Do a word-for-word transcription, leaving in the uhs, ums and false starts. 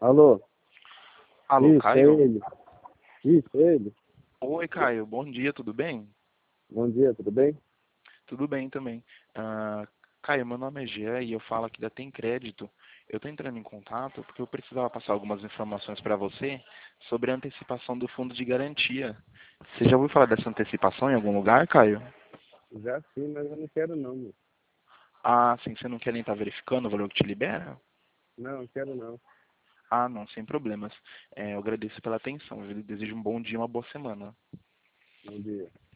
Alô? Alô, Isso, é Caio? ele. Isso, é ele. Oi, Caio, bom dia, tudo bem? Bom dia, tudo bem? Tudo bem também. Ah, Caio, meu nome é Jean e eu falo aqui da Tem Crédito. Eu estou entrando em contato porque eu precisava passar algumas informações para você sobre a antecipação do fundo de garantia. Você já ouviu falar dessa antecipação em algum lugar, Caio? Já sim, mas eu não quero não, meu. Ah, sim, você não quer nem estar verificando o valor que te libera? Não, não quero não. Ah, não, sem problemas. É, eu agradeço pela atenção, viu? Desejo um bom dia e uma boa semana. Bom dia.